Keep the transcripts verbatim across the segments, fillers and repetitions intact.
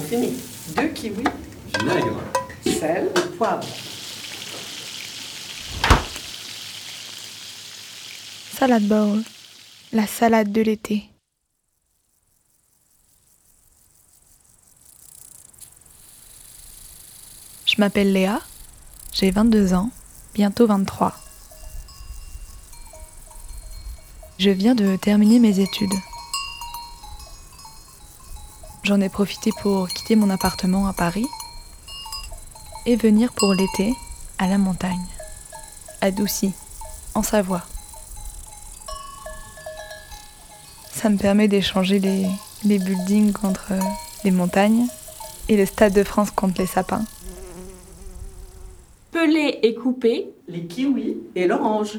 comprimé, deux kiwis, vinaigre, sel et poivre. Salad bowl, la salade de l'été. Je m'appelle Léa, j'ai vingt-deux ans, bientôt vingt-trois. Je viens de terminer mes études. J'en ai profité pour quitter mon appartement à Paris et venir pour l'été à la montagne, à Doucy, en Savoie. Ça me permet d'échanger les, les buildings contre les montagnes et le Stade de France contre les sapins. Peler et couper les kiwis et l'orange.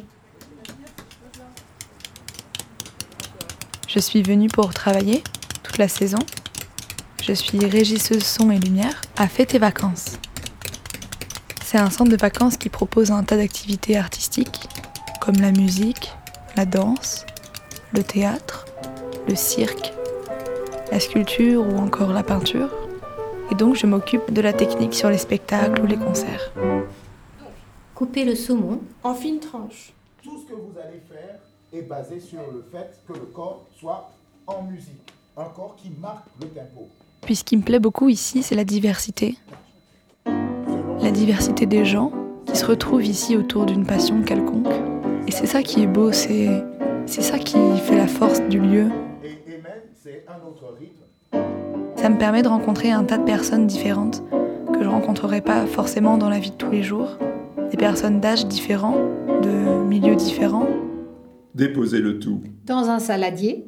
Je suis venue pour travailler toute la saison. Je suis régisseuse son et lumière à Fêtes et Vacances. C'est un centre de vacances qui propose un tas d'activités artistiques comme la musique, la danse, le théâtre, le cirque, la sculpture ou encore la peinture. Et donc je m'occupe de la technique sur les spectacles ou les concerts. Couper le saumon en fines tranches. Tout ce que vous allez faire est basé sur le fait que le corps soit en musique, un corps qui marque le tempo. Puis ce qui me plaît beaucoup ici, c'est la diversité. La diversité des gens qui se retrouvent ici autour d'une passion quelconque. Et c'est ça qui est beau, c'est, c'est ça qui fait la force du lieu. Et, et même, c'est un autre rythme. Ça me permet de rencontrer un tas de personnes différentes que je ne rencontrerai pas forcément dans la vie de tous les jours. Des personnes d'âge différents, de milieux différents. déposer le tout dans un saladier.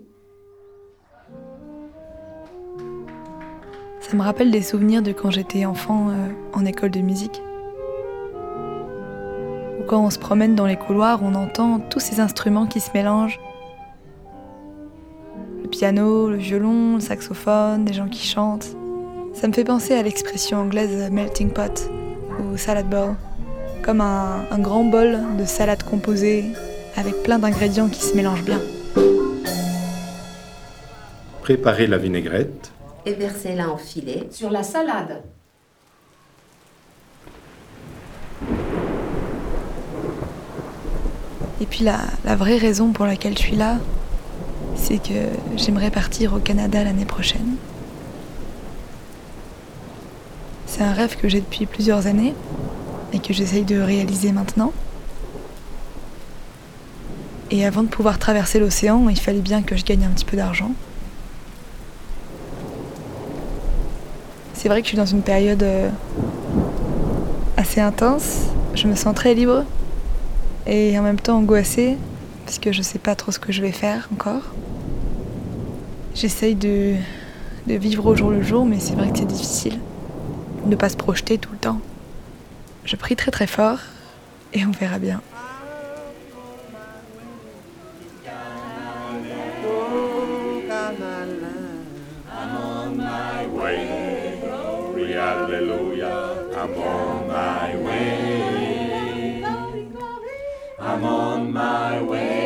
Ça me rappelle des souvenirs de quand j'étais enfant euh, en école de musique. Ou quand on se promène dans les couloirs, on entend tous ces instruments qui se mélangent. Le piano, le violon, le saxophone, des gens qui chantent. Ça me fait penser à l'expression anglaise melting pot ou salad bowl, comme un, un grand bol de salade composée avec plein d'ingrédients qui se mélangent bien. préparer la vinaigrette, Et versez-la en filet. Sur la salade. Et puis la, la vraie raison pour laquelle je suis là, c'est que j'aimerais partir au Canada l'année prochaine. C'est un rêve que j'ai depuis plusieurs années et que j'essaye de réaliser maintenant. Et avant de pouvoir traverser l'océan, il fallait bien que je gagne un petit peu d'argent. C'est vrai que je suis dans une période euh, assez intense. Je me sens très libre et en même temps angoissée parce que je sais pas trop ce que je vais faire encore. J'essaye de, de vivre au jour le jour, mais c'est vrai que c'est difficile de ne pas se projeter tout le temps. Je prie très très fort et on verra bien. Hallelujah, I'm on my way. I'm on my way.